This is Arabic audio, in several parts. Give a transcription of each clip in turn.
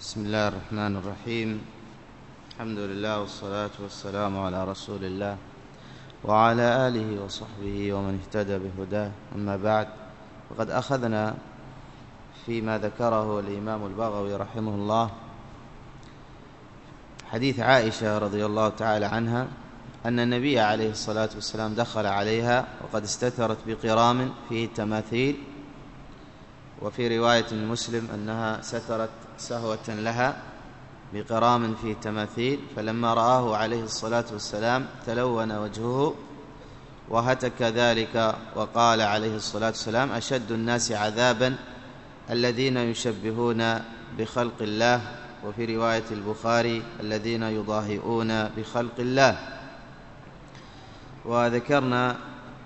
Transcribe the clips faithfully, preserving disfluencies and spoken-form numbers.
بسم الله الرحمن الرحيم. الحمد لله والصلاة والسلام على رسول الله وعلى آله وصحبه ومن اهتدى بهداه. أما بعد، وقد أخذنا فيما ذكره الإمام البغوي رحمه الله حديث عائشة رضي الله تعالى عنها أن النبي عليه الصلاة والسلام دخل عليها وقد استترت بقرام فيه تماثيل، وفي رواية مسلم أنها سترت سهوة لها بقرام فيه تماثيل، فلما رآه عليه الصلاة والسلام تلون وجهه وهتك ذلك، وقال عليه الصلاة والسلام: أشد الناس عذابا الذين يشبهون بخلق الله، وفي رواية البخاري: الذين يضاهئون بخلق الله. وذكرنا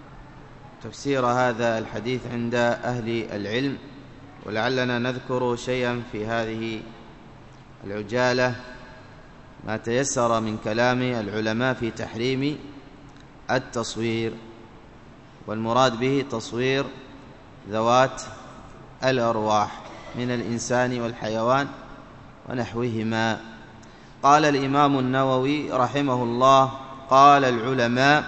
تفسير هذا الحديث عند أهل العلم، ولعلنا نذكر شيئا في هذه العجالة ما تيسر من كلام العلماء في تحريم التصوير، والمراد به تصوير ذوات الأرواح من الإنسان والحيوان ونحوهما. قال الإمام النووي رحمه الله: قال العلماء: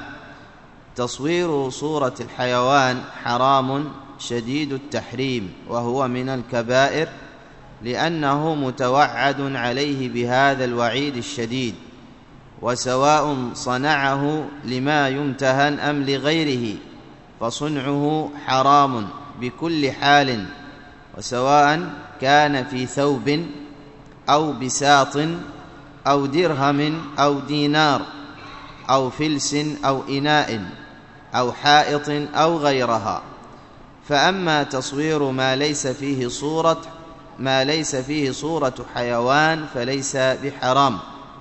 تصوير صورة الحيوان حرام شديد التحريم، وهو من الكبائر، لأنه متوعد عليه بهذا الوعيد الشديد، وسواء صنعه لما يمتهن أم لغيره فصنعه حرام بكل حال، وسواء كان في ثوب أو بساط أو درهم أو دينار أو فلس أو إناء أو حائط أو غيرها. فأما تصوير ما ليس فيه صورة ما ليس فيه صورة حيوان فليس بحرام.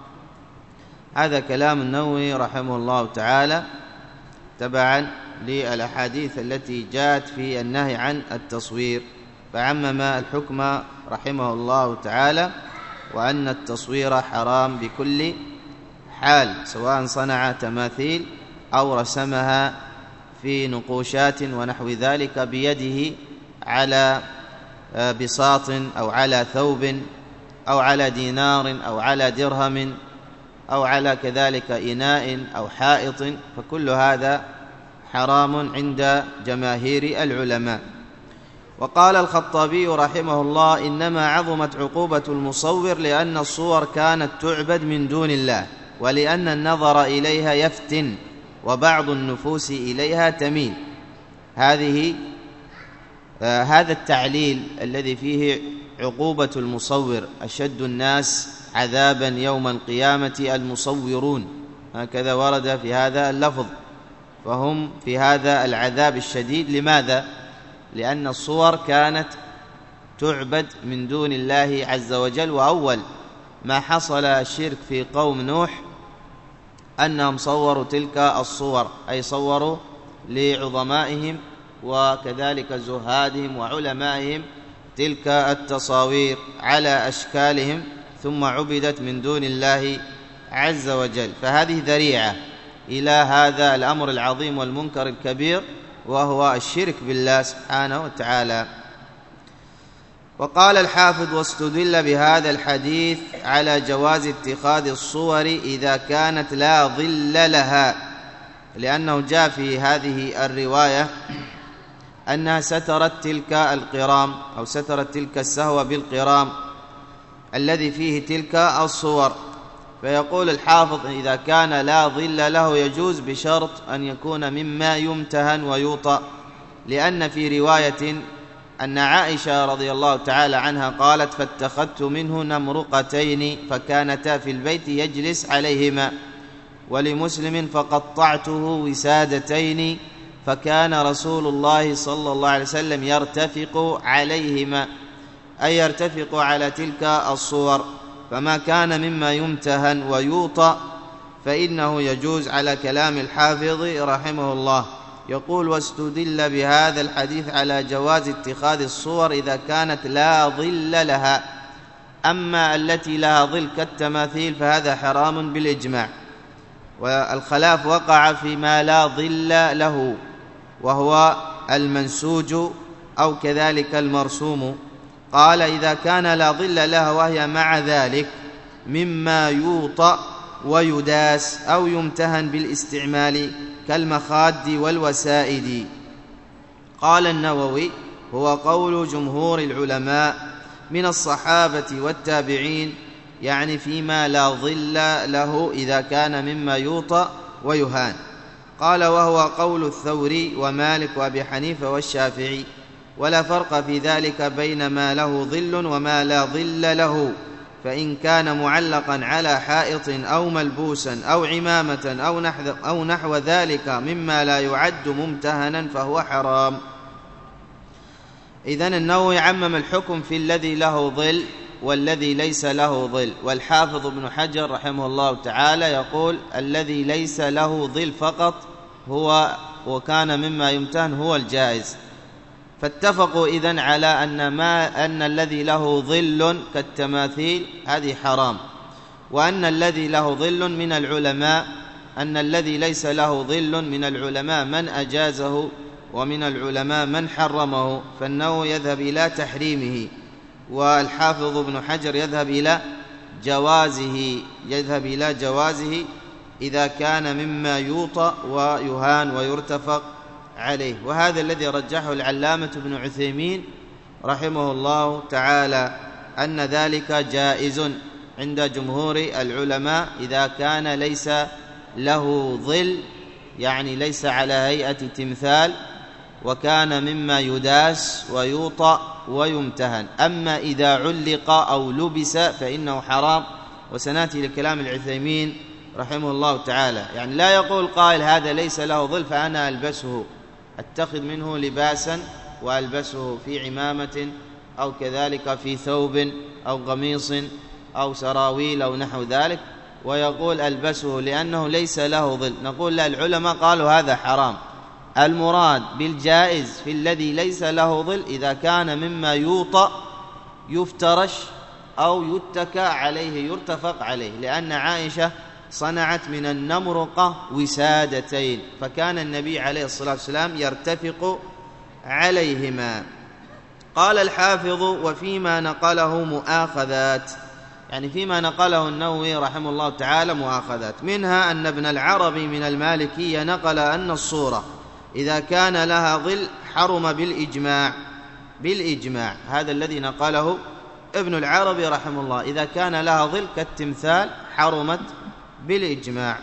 هذا كلام النووي رحمه الله تعالى تبعا للأحاديث التي جاءت في النهي عن التصوير، فعمم الحكم رحمه الله تعالى، وأن التصوير حرام بكل حال، سواء صنع تماثيل أو رسمها في نقوشات ونحو ذلك بيده على بساط أو على ثوب أو على دينار أو على درهم أو على كذلك إناء أو حائط، فكل هذا حرام عند جماهير العلماء. وقال الخطابي رحمه الله: إنما عظمت عقوبة المصور لأن الصور كانت تعبد من دون الله، ولأن النظر إليها يفتن، وبعض النفوس إليها تميل. هذه آه هذا التعليل الذي فيه عقوبة المصور: أشد الناس عذابا يوم القيامة المصورون، هكذا ورد في هذا اللفظ، فهم في هذا العذاب الشديد. لماذا؟ لأن الصور كانت تعبد من دون الله عز وجل. وأول ما حصل الشرك في قوم نوح أنهم صوروا تلك الصور، أي صوروا لعظمائهم وكذلك زهادهم وعلمائهم تلك التصاوير على أشكالهم، ثم عبدت من دون الله عز وجل. فهذه ذريعة إلى هذا الأمر العظيم والمنكر الكبير، وهو الشرك بالله سبحانه وتعالى. وقال الحافظ: واستدل بهذا الحديث على جواز اتخاذ الصور إذا كانت لا ظل لها، لأنه جاء في هذه الرواية أنها سترت تلك القرام أو سترت تلك السهوة بالقرام الذي فيه تلك الصور. فيقول الحافظ: إذا كان لا ظل له يجوز، بشرط أن يكون مما يمتهن ويوطأ، لأن في رواية أن عائشة رضي الله تعالى عنها قالت: فاتخذت منه نمرقتين فكانتا في البيت يجلس عليهما. ولمسلم: فقطعته وسادتين فكان رسول الله صلى الله عليه وسلم يرتفق عليهما، أي يرتفق على تلك الصور. فما كان مما يمتهن ويوطأ فإنه يجوز، على كلام الحافظ رحمه الله. يقول: واستدل بهذا الحديث على جواز اتخاذ الصور إذا كانت لا ظل لها. أما التي لها ظل كالتماثيل فهذا حرام بالإجماع. والخلاف وقع فيما لا ظل له، وهو المنسوج أو كذلك المرسوم. قال إذا كان لا ظل لها وهي مع ذلك مما يوطأ ويداس أو يمتهن بالاستعمال كالمخاد والوسائد. قال النووي: هو قول جمهور العلماء من الصحابة والتابعين، يعني فيما لا ظل له إذا كان مما يوطأ ويهان. قال: وهو قول الثوري ومالك وأبي حنيفة والشافعي، ولا فرق في ذلك بين ما له ظل وما لا ظل له، فإن كان معلقا على حائط أو ملبوسا أو عمامة أو نحو ذلك مما لا يعد ممتهنا فهو حرام. إذن النووي عمم الحكم في الذي له ظل والذي ليس له ظل. والحافظ ابن حجر رحمه الله تعالى يقول: الذي ليس له ظل فقط هو وكان مما يمتهن هو الجائز. فاتفقوا إذن على أن ما أن الذي له ظل كالتماثيل هذه حرام، وأن الذي له ظل من العلماء أن الذي ليس له ظل من العلماء من أجازه ومن العلماء من حرمه. فالنووي يذهب إلى تحريمه، والحافظ ابن حجر يذهب إلى جوازه يذهب إلى جوازه إذا كان مما يوطأ ويهان ويرتفق عليه. وهذا الذي رجحه العلامة ابن عثيمين رحمه الله تعالى، أن ذلك جائز عند جمهور العلماء إذا كان ليس له ظل، يعني ليس على هيئة تمثال، وكان مما يداس ويوطأ ويمتهن. أما إذا علق أو لبس فإنه حرام، وسنأتي لكلام العثيمين رحمه الله تعالى. يعني لا يقول قائل هذا ليس له ظل فأنا ألبسه، أتخذ منه لباسا وألبسه في عمامة أو كذلك في ثوب أو قميص أو سراويل أو نحو ذلك، ويقول ألبسه لأنه ليس له ظل. نقول لا، العلماء قالوا هذا حرام. المراد بالجائز في الذي ليس له ظل إذا كان مما يوطأ يفترش أو يتكى عليه يرتفق عليه، لأن عائشة صنعت من النمرقة وسادتين، فكان النبي عليه الصلاة والسلام يرتفق عليهما. قال الحافظ: وفيما نقله مؤاخذات، يعني فيما نقله النووي رحمه الله تعالى مؤاخذات، منها أن ابن العربي من المالكية نقل أن الصورة إذا كان لها ظل حرم بالإجماع بالإجماع هذا الذي نقله ابن العربي رحمه الله، إذا كان لها ظل كالتمثال حرمت بالإجماع.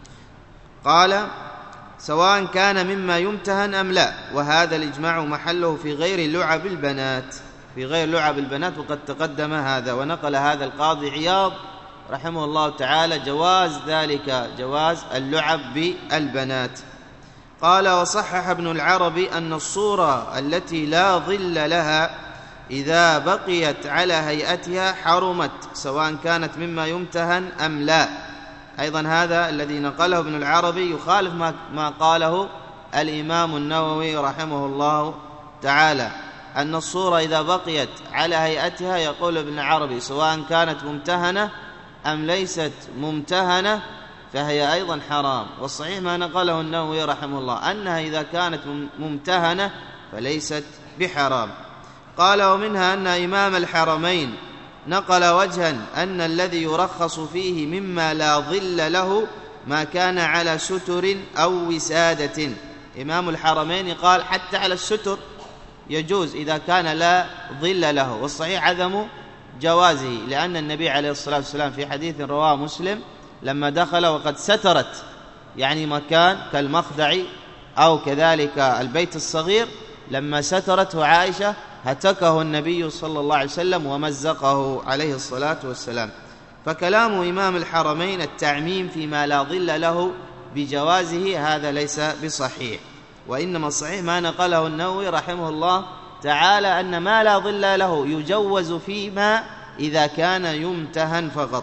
قال: سواء كان مما يمتهن أم لا، وهذا الإجماع محله في غير لعب البنات في غير لعب البنات وقد تقدم هذا. ونقل هذا القاضي عياض رحمه الله تعالى جواز ذلك، جواز اللعب بالبنات. قال: وصحح ابن العربي أن الصورة التي لا ظل لها إذا بقيت على هيئتها حرمت، سواء كانت مما يمتهن أم لا. أيضا هذا الذي نقله ابن العربي يخالف ما قاله الإمام النووي رحمه الله تعالى، أن الصورة إذا بقيت على هيئتها يقول ابن العربي سواء كانت ممتهنة أم ليست ممتهنة فهي أيضا حرام. والصحيح ما نقله النووي رحمه الله أنها إذا كانت ممتهنة فليست بحرام. قال: ومنها أن إمام الحرمين نقل وجها أن الذي يرخص فيه مما لا ظل له ما كان على ستر أو وسادة. إمام الحرمين قال حتى على الستر يجوز إذا كان لا ظل له، والصحيح عدم جوازه، لأن النبي عليه الصلاة والسلام في حديث رواه مسلم لما دخل وقد سترت يعني مكان كالمخدع أو كذلك البيت الصغير، لما سترته عائشة هتكه النبي صلى الله عليه وسلم ومزقه عليه الصلاة والسلام. فكلام إمام الحرمين التعميم فيما لا ظل له بجوازه هذا ليس بصحيح، وإنما الصحيح ما نقله النووي رحمه الله تعالى أن ما لا ظل له يجوز فيما إذا كان يمتهن فقط.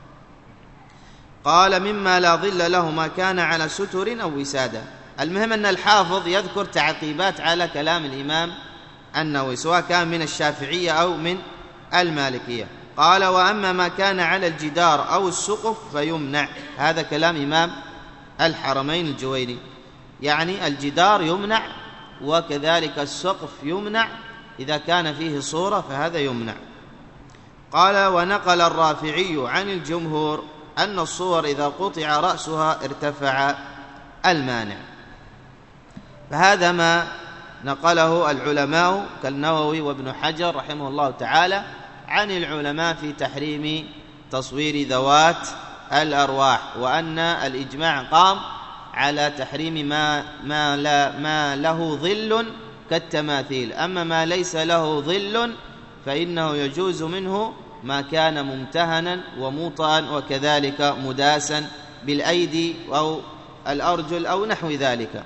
قال: مما لا ظل له ما كان على ستر أو وسادة. المهم أن الحافظ يذكر تعقيبات على كلام الإمام النووي سواء كان من الشافعية أو من المالكية. قال: وأما ما كان على الجدار أو السقف فيمنع. هذا كلام إمام الحرمين الجويني، يعني الجدار يمنع وكذلك السقف يمنع إذا كان فيه صورة فهذا يمنع. قال: ونقل الرافعي عن الجمهور أن الصور إذا قطع رأسها ارتفع المانع. فهذا ما نقله العلماء كالنووي وابن حجر رحمه الله تعالى عن العلماء في تحريم تصوير ذوات الأرواح، وأن الإجماع قام على تحريم ما, ما, لا ما له ظل كالتماثيل. أما ما ليس له ظل فإنه يجوز منه ما كان ممتهنا وموطئا وكذلك مداسا بالأيدي أو الأرجل أو نحو ذلك.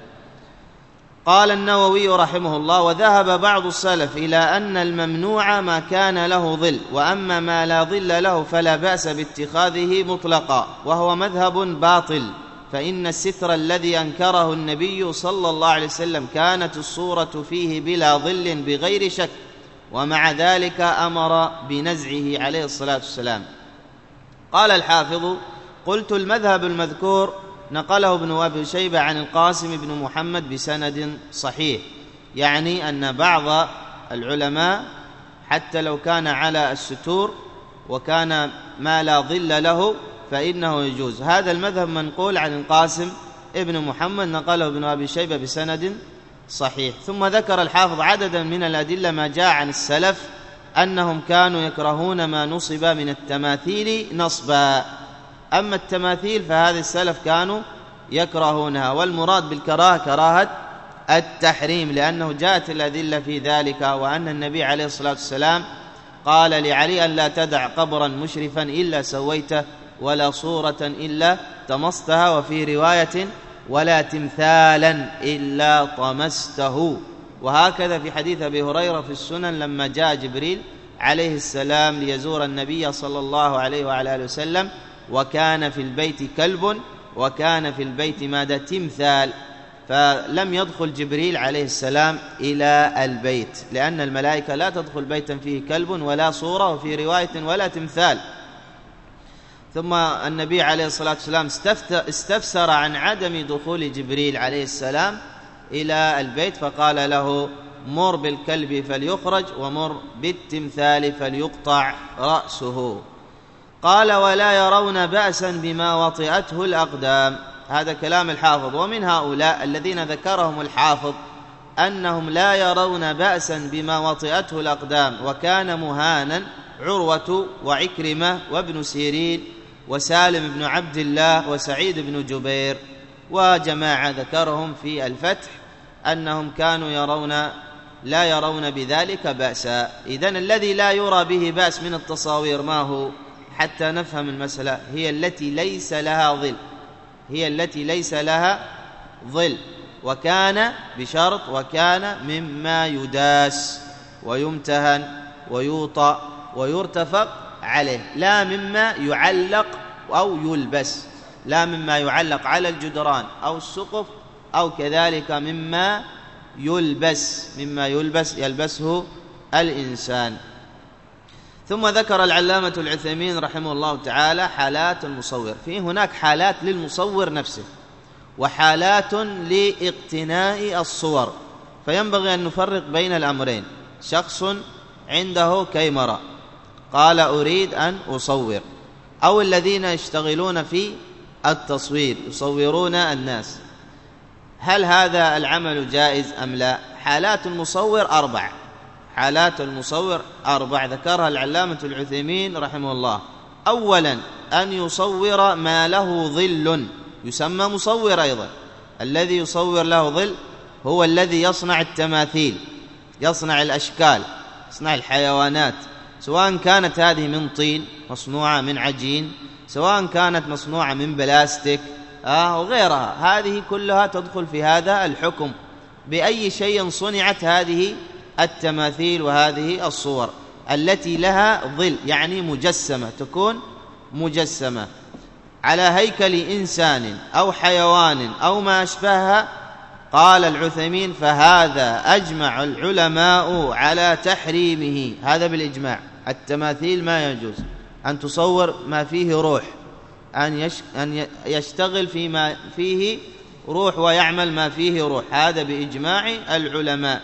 قال النووي رحمه الله: وذهب بعض السلف إلى أن الممنوع ما كان له ظل، وأما ما لا ظل له فلا بأس باتخاذه مطلقا، وهو مذهب باطل، فإن الستر الذي أنكره النبي صلى الله عليه وسلم كانت الصورة فيه بلا ظل بغير شك، ومع ذلك أمر بنزعه عليه الصلاة والسلام. قال الحافظ: قلت المذهب المذكور نقله ابن أبي شيبة عن القاسم بن محمد بسند صحيح، يعني أن بعض العلماء حتى لو كان على الستور وكان ما لا ظل له فإنه يجوز. هذا المذهب منقول عن القاسم ابن محمد نقله ابن أبي شيبة بسند صحيح. ثم ذكر الحافظ عددا من الأدلة ما جاء عن السلف أنهم كانوا يكرهون ما نصب من التماثيل نصبا. أما التماثيل فهذه السلف كانوا يكرهونها، والمراد بالكراهة كراهة التحريم، لأنه جاءت الأدلة في ذلك، وأن النبي عليه الصلاة والسلام قال لعلي أن لا تدع قبرا مشرفا إلا سويته، ولا صورة إلا طمستها، وفي رواية ولا تمثالا إلا طمسته. وهكذا في حديث أبي هريرة في السنن لما جاء جبريل عليه السلام ليزور النبي صلى الله عليه وعلى آله وسلم، وكان في البيت كلب وكان في البيت ماذا؟ تمثال، فلم يدخل جبريل عليه السلام إلى البيت، لأن الملائكة لا تدخل بيتا فيه كلب ولا صورة، وفي رواية ولا تمثال. ثم النبي عليه الصلاة والسلام استفسر عن عدم دخول جبريل عليه السلام إلى البيت، فقال له: مر بالكلب فليخرج، ومر بالتمثال فليقطع رأسه. قال: ولا يرون بأسا بما وطئته الأقدام. هذا كلام الحافظ. ومن هؤلاء الذين ذكرهم الحافظ أنهم لا يرون بأسا بما وطئته الأقدام وكان مهانا عروة وعكرمة وابن سيرين وسالم بن عبد الله وسعيد بن جبير وجماعة ذكرهم في الفتح أنهم كانوا يرون لا يرون بذلك بأسا. إذن الذي لا يرى به بأس من التصاوير ما هو؟ حتى نفهم المسألة، هي التي ليس لها ظل، هي التي ليس لها ظل، وكان بشرط وكان مما يداس ويمتهن ويوطأ ويرتفق عليه، لا مما يعلق أو يلبس، لا مما يعلق على الجدران أو السقف، أو كذلك مما يلبس مما يلبس يلبسه الإنسان. ثم ذكر العلامة العثيمين رحمه الله تعالى حالات المصور. في هناك حالات للمصور نفسه وحالات لاقتناء الصور، فينبغي أن نفرق بين الأمرين. شخص عنده كاميرا قال أريد أن أصور، أو الذين يشتغلون في التصوير يصورون الناس، هل هذا العمل جائز أم لا؟ حالات المصور أربع حالات المصور أربع ذكرها العلامة العثيمين رحمه الله. أولا أن يصور ما له ظل، يسمى مصور أيضا. الذي يصور له ظل هو الذي يصنع التماثيل، يصنع الأشكال، يصنع الحيوانات، سواء كانت هذه من طين مصنوعة من عجين، سواء كانت مصنوعة من بلاستيك آه وغيرها، هذه كلها تدخل في هذا الحكم. بأي شيء صنعت هذه التماثيل وهذه الصور التي لها ظل، يعني مجسمة، تكون مجسمة على هيكل إنسان أو حيوان أو ما أشبهها. قال العثيمين: فهذا أجمع العلماء على تحريمه، هذا بالإجماع. التماثيل ما يجوز أن تصور ما فيه روح، أن أن يشتغل فيما فيه روح ويعمل ما فيه روح، هذا بإجماع العلماء.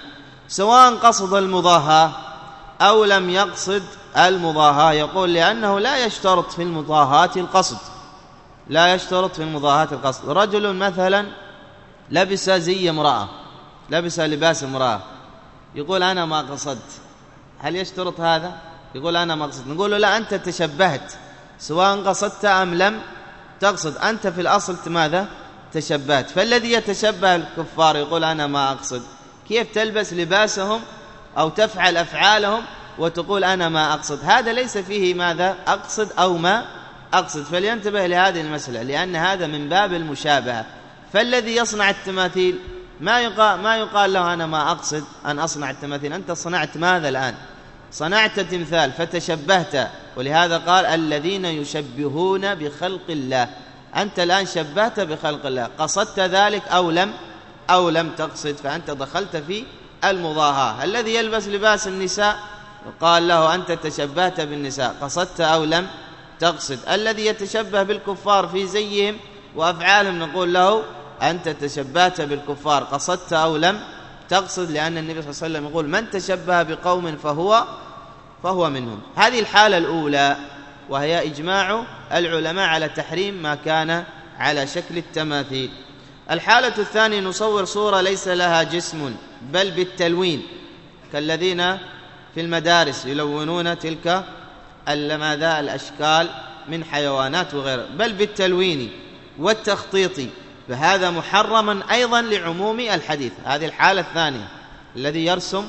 سواء قصد المضاهاة أو لم يقصد المضاهاة. يقول لأنه لا يشترط في المضاهاة القصد، لا يشترط في المضاهاة القصد. رجل مثلا لبس زي امرأة، لبس لباس امرأة، يقول أنا ما قصدت، هل يشترط هذا؟ يقول أنا ما قصدت، نقول له لا، أنت تشبهت سواء قصدت أم لم تقصد، أنت في الأصل ماذا؟ تشبهت. فالذي يتشبه الكفار يقول أنا ما أقصد. كيف تلبس لباسهم أو تفعل أفعالهم وتقول أنا ما أقصد؟ هذا ليس فيه ماذا؟ أقصد أو ما أقصد. فلينتبه لهذه المسألة، لأن هذا من باب المشابهة. فالذي يصنع التماثيل ما يقال, ما يقال له أنا ما أقصد أن أصنع التماثيل، أنت صنعت ماذا الآن؟ صنعت تمثال فتشبهت، ولهذا قال الذين يشبهون بخلق الله. أنت الآن شبهت بخلق الله، قصدت ذلك أو لم أو لم تقصد، فأنت دخلت في المضاهاة. الذي يلبس لباس النساء قال له أنت تشبهت بالنساء، قصدت أو لم تقصد. الذي يتشبه بالكفار في زيهم وأفعالهم نقول له أنت تشبهت بالكفار، قصدت أو لم تقصد، لأن النبي صلى الله عليه وسلم يقول من تشبه بقوم فهو فهو منهم. هذه الحالة الأولى، وهي إجماع العلماء على تحريم ما كان على شكل التماثيل. الحالة الثانية نصور صورة ليس لها جسم بل بالتلوين، كالذين في المدارس يلونون تلك ماذا الأشكال من حيوانات وغيره، بل بالتلوين والتخطيط، فهذا محرما أيضا لعموم الحديث. هذه الحالة الثانية، الذي يرسم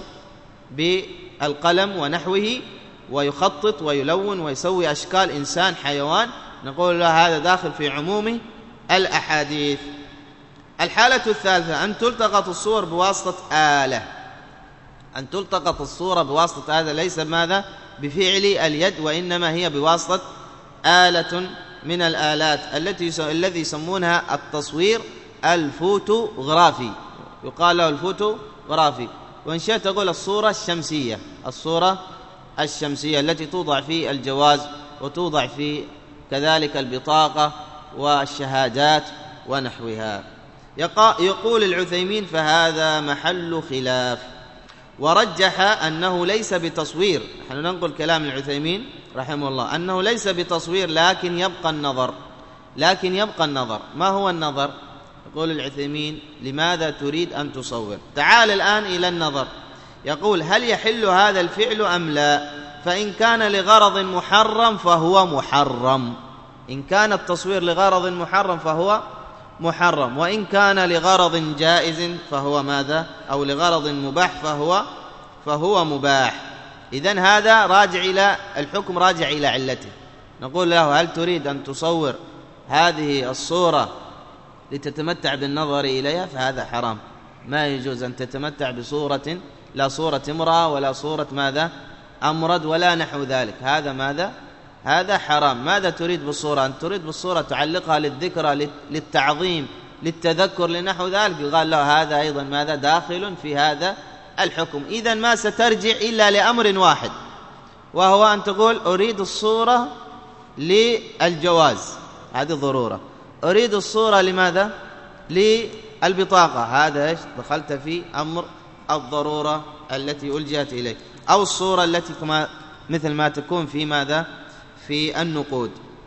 بالقلم ونحوه ويخطط ويلون ويسوي أشكال إنسان حيوان، نقول له هذا داخل في عموم الأحاديث. الحالة الثالثة أن تلتقط الصور بواسطة آلة، أن تلتقط الصورة بواسطة آلة، ليس ماذا بفعل اليد، وإنما هي بواسطة آلة من الآلات التي الذي يسمونها التصوير الفوتوغرافي، يقال له الفوتوغرافي. وإن شئت تقول الصورة الشمسية، الصورة الشمسية التي توضع في الجواز وتوضع في كذلك البطاقة والشهادات ونحوها. يقول العثيمين فهذا محل خلاف، ورجح أنه ليس بتصوير. نحن ننقل كلام العثيمين رحمه الله أنه ليس بتصوير، لكن يبقى النظر، لكن يبقى النظر. ما هو النظر؟ يقول العثيمين لماذا تريد أن تصور؟ تعال الآن إلى النظر. يقول هل يحل هذا الفعل أم لا؟ فإن كان لغرض محرم فهو محرم، إن كان التصوير لغرض محرم فهو محرم، وإن كان لغرض جائز فهو ماذا؟ أو لغرض مباح فهو فهو مباح. إذن هذا راجع إلى الحكم، راجع إلى علته. نقول له هل تريد أن تصور هذه الصورة لتتمتع بالنظر إليها؟ فهذا حرام، ما يجوز أن تتمتع بصورة لا صورة امرأة ولا صورة ماذا أمرد ولا نحو ذلك، هذا ماذا؟ هذا حرام. ماذا تريد بالصورة؟ أن تريد بالصورة تعلقها للذكرى للتعظيم للتذكر لنحو ذلك، يقال له هذا أيضا ماذا داخل في هذا الحكم. إذن ما سترجع إلا لأمر واحد، وهو أن تقول أريد الصورة للجواز، هذه ضرورة. أريد الصورة لماذا؟ للبطاقة، هذا إيش؟ دخلت في أمر الضرورة التي ألجأت إليه. أو الصورة التي مثل ما تكون في ماذا؟ في النقود.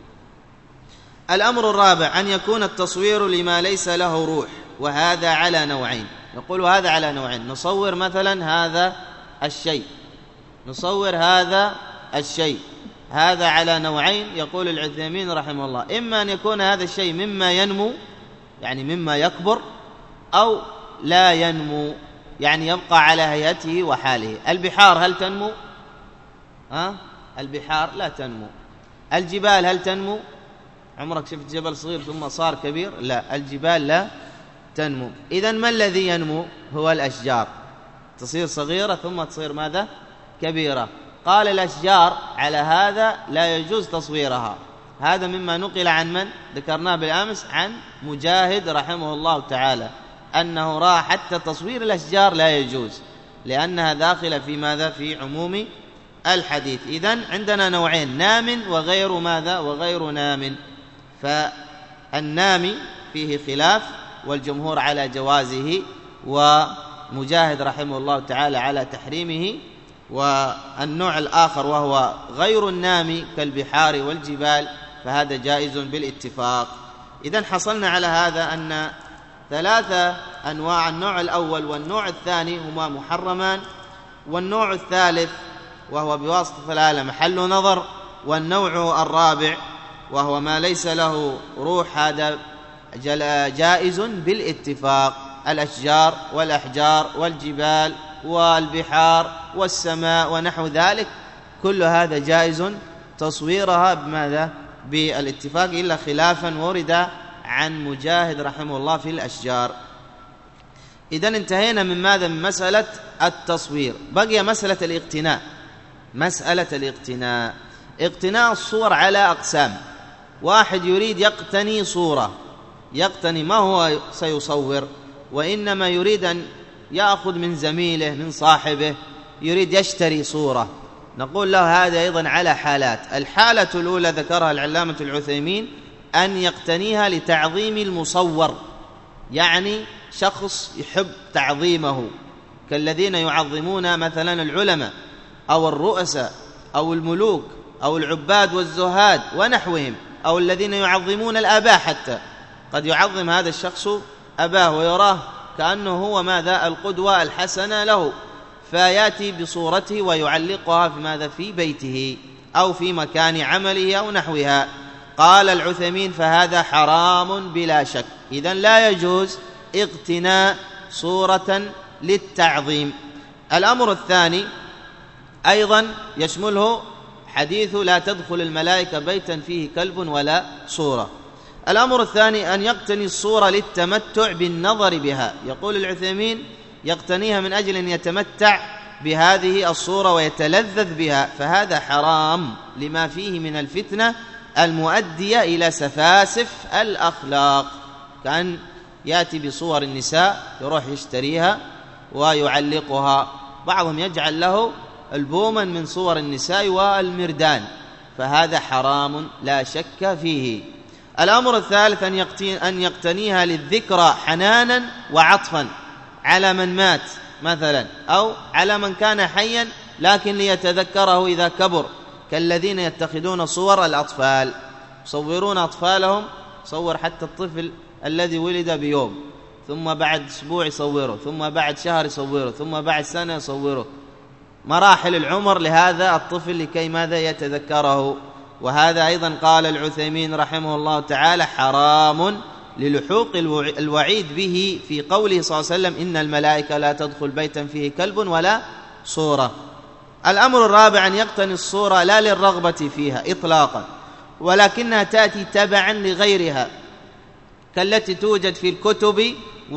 الأمر الرابع أن يكون التصوير لما ليس له روح، وهذا على نوعين. يقول هذا على نوعين، نصور مثلا هذا الشيء، نصور هذا الشيء، هذا على نوعين. يقول العثيمين رحمه الله إما أن يكون هذا الشيء مما ينمو، يعني مما يكبر، أو لا ينمو، يعني يبقى على هيئته وحاله. البحار هل تنمو؟ ها؟ البحار لا تنمو. الجبال هل تنمو؟ عمرك شفت جبل صغير ثم صار كبير؟ لا، الجبال لا تنمو. إذن ما الذي ينمو؟ هو الأشجار، تصير صغيرة ثم تصير ماذا؟ كبيرة. قال الأشجار على هذا لا يجوز تصويرها. هذا مما نقل عن من؟ ذكرناه بالأمس عن مجاهد رحمه الله تعالى، أنه رأى حتى تصوير الأشجار لا يجوز، لأنها داخلة في ماذا؟ في عموم الحديث. إذن عندنا نوعين، نام وغير ماذا؟ وغير نام. فالنام فيه خلاف، والجمهور على جوازه، مجاهد رحمه الله تعالى على تحريمه. والنوع الآخر وهو غير النامي كالبحار والجبال فهذا جائز بالاتفاق. إذن حصلنا على هذا أن ثلاثة أنواع، النوع الأول والنوع الثاني هما محرمان، والنوع الثالث وهو بواسطة الآلة محل نظر، والنوع الرابع وهو ما ليس له روح هذا جائز بالاتفاق. الأشجار والأحجار والجبال والبحار والسماء ونحو ذلك كل هذا جائز تصويرها بماذا؟ بالاتفاق، إلا خلافا ورد عن مجاهد رحمه الله في الأشجار. إذن انتهينا من ماذا؟ من مسألة التصوير. بقي مسألة الاقتناء. مسألة الاقتناء، اقتناء الصور على أقسام. واحد يريد يقتني صورة، يقتني ما هو سيصور، وإنما يريد أن يأخذ من زميله من صاحبه، يريد يشتري صورة. نقول له هذا أيضا على حالات. الحالة الأولى ذكرها العلامة العثيمين أن يقتنيها لتعظيم المصور، يعني شخص يحب تعظيمه كالذين يعظمون مثلا العلماء أو الرؤساء أو الملوك أو العباد والزهاد ونحوهم، أو الذين يعظمون الآباء. حتى قد يعظم هذا الشخص أباه ويراه كأنه هو ماذا؟ القدوة الحسنة له، فيأتي بصورته ويعلقها في ماذا؟ في بيته أو في مكان عمله أو نحوها. قال العثيمين فهذا حرام بلا شك. إذن لا يجوز اقتناء صورة للتعظيم. الأمر الثاني أيضا يشمله حديث لا تدخل الملائكة بيتا فيه كلب ولا صورة. الأمر الثاني أن يقتني الصورة للتمتع بالنظر بها. يقول العثيمين يقتنيها من أجل أن يتمتع بهذه الصورة ويتلذذ بها، فهذا حرام لما فيه من الفتنة المؤدية إلى سفاسف الأخلاق، كأن يأتي بصور النساء يروح يشتريها ويعلقها. بعضهم يجعل له البوما من صور النساء والمردان، فهذا حرام لا شك فيه. الأمر الثالث أن يقتنيها للذكرى حنانا وعطفا على من مات مثلا، أو على من كان حيا لكن ليتذكره إذا كبر، كالذين يتخذون صور الأطفال، يصورون أطفالهم، صور حتى الطفل الذي ولد بيوم، ثم بعد أسبوع يصوره، ثم بعد شهر يصوره، ثم بعد سنة يصوره، مراحل العمر لهذا الطفل لكي ماذا؟ يتذكره. وهذا أيضا قال العثيمين رحمه الله تعالى حرام للحوق الوعيد به في قوله صلى الله عليه وسلم إن الملائكة لا تدخل بيتا فيه كلب ولا صورة. الأمر الرابع أن يقتني الصورة لا للرغبة فيها إطلاقا، ولكنها تأتي تبعا لغيرها، كالتي توجد في الكتب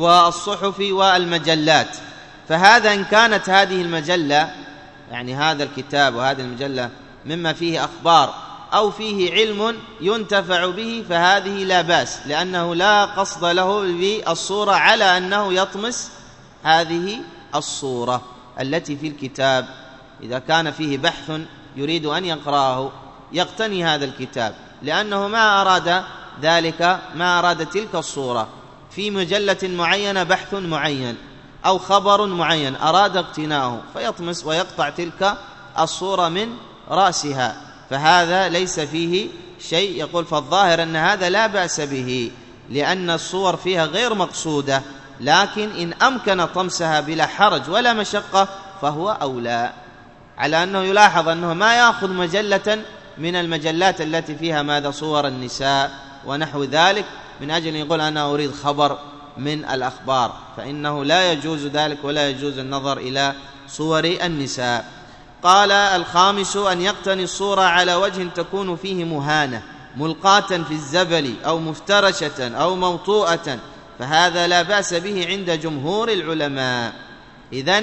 والصحف والمجلات. فهذا إن كانت هذه المجلة، يعني هذا الكتاب وهذه المجلة، مما فيه أخبار أو فيه علم ينتفع به، فهذه لا بأس، لأنه لا قصد له بالصورة على أنه يطمس هذه الصورة التي في الكتاب. إذا كان فيه بحث يريد أن يقرأه يقتني هذا الكتاب، لأنه ما أراد ذلك، ما أراد تلك الصورة في مجلة معينة، بحث معين أو خبر معين أراد اقتناءه، فيطمس ويقطع تلك الصورة من رأسها، فهذا ليس فيه شيء. يقول فالظاهر أن هذا لا بأس به، لأن الصور فيها غير مقصودة، لكن إن أمكن طمسها بلا حرج ولا مشقة فهو أولى. على أنه يلاحظ أنه ما يأخذ مجلة من المجلات التي فيها ماذا؟ صور النساء ونحو ذلك، من أجل يقول أنا أريد خبر من الأخبار، فإنه لا يجوز ذلك، ولا يجوز النظر إلى صور النساء. قال الخامس أن يقتني الصورة على وجه تكون فيه مهانة، ملقاة في الزبل أو مفترشة أو موطوءة، فهذا لا بأس به عند جمهور العلماء. إذن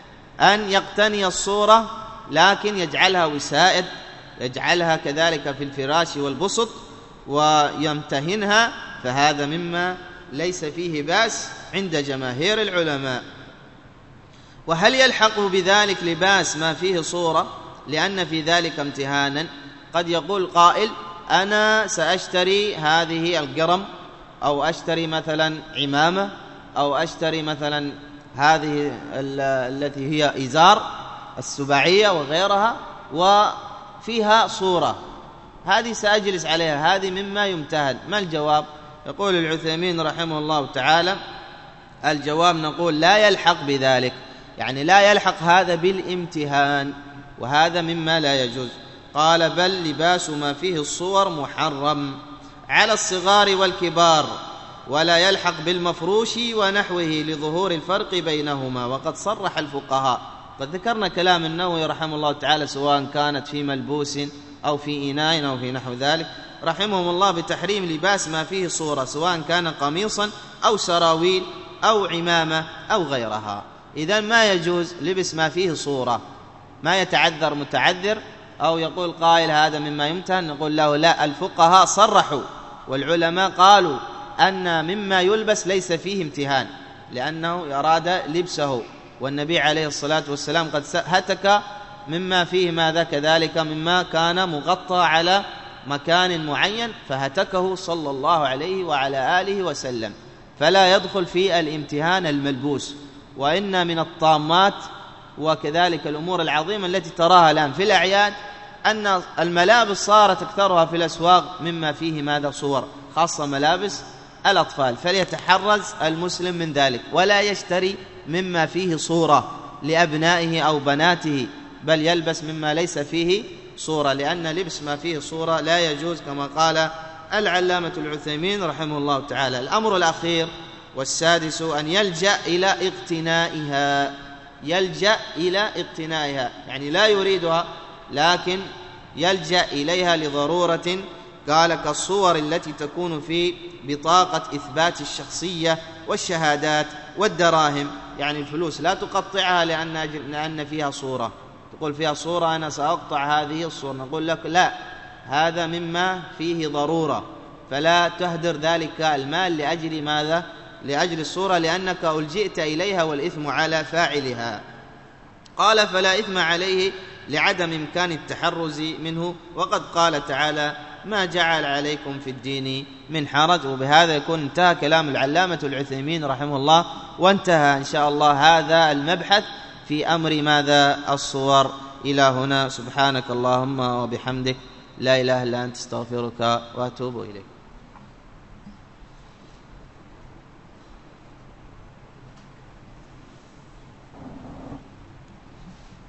أن يقتني الصورة لكن يجعلها وسائد، يجعلها كذلك في الفراش والبسط ويمتهنها، فهذا مما ليس فيه بأس عند جماهير العلماء. وهل يلحق بذلك لباس ما فيه صورة؟ لأن في ذلك امتهانا. قد يقول قائل أنا سأشتري هذه القرم، أو أشتري مثلا عمامة، أو أشتري مثلا هذه التي هي إزار السباعية وغيرها وفيها صورة، هذه سأجلس عليها، هذه مما يمتهن. ما الجواب؟ يقول العثيمين رحمه الله تعالى: الجواب نقول لا يلحق بذلك، يعني لا يلحق هذا بالامتهان، وهذا مما لا يجوز. قال: بل لباس ما فيه الصور محرم على الصغار والكبار، ولا يلحق بالمفروش ونحوه لظهور الفرق بينهما. وقد صرح الفقهاء، قد ذكرنا كلام النووي رحمه الله تعالى، سواء كانت في ملبوس أو في إناء أو في نحو ذلك، رحمهم الله بتحريم لباس ما فيه صورة، سواء كان قميصا أو سراويل أو عمامة أو غيرها. إذن ما يجوز لبس ما فيه صورة، ما يتعذر متعذر أو يقول قائل هذا مما يمتهن، نقول له لا، الفقهاء صرحوا والعلماء قالوا أن مما يلبس ليس فيه امتهان، لأنه أراد لبسه، والنبي عليه الصلاة والسلام قد هتك مما فيه ماذا كذلك، مما كان مغطى على مكان معين فهتكه صلى الله عليه وعلى آله وسلم، فلا يدخل في الامتهان الملبوس. وإن من الطامات وكذلك الأمور العظيمة التي تراها الآن في الأعياد أن الملابس صارت أكثرها في الأسواق مما فيه ماذا صور، خاصة ملابس الأطفال، فليتحرز المسلم من ذلك، ولا يشتري مما فيه صورة لأبنائه أو بناته، بل يلبس مما ليس فيه صورة، لأن لبس ما فيه صورة لا يجوز كما قال العلامة العثيمين رحمه الله تعالى. الأمر الأخير والسادس أن يلجأ إلى اقتنائها، يلجأ إلى اقتنائها، يعني لا يريدها لكن يلجأ إليها لضرورة، قال كالصور التي تكون في بطاقة إثبات الشخصية والشهادات والدراهم، يعني الفلوس لا تقطعها لأن, لأن فيها صورة، تقول فيها صورة أنا سأقطع هذه الصورة، نقول لك لا، هذا مما فيه ضرورة، فلا تهدر ذلك المال لأجل ماذا؟ لأجل الصورة، لأنك ألجئت إليها والإثم على فاعلها. قال: فلا إثم عليه لعدم إمكان التحرز منه، وقد قال تعالى: ما جعل عليكم في الدين من حرج. وبهذا يكون انتهى كلام العلامة العثيمين رحمه الله، وانتهى إن شاء الله هذا المبحث في أمر ماذا؟ الصور. إلى هنا، سبحانك اللهم وبحمدك، لا إله إلا أنت، استغفرك وأتوب إليك.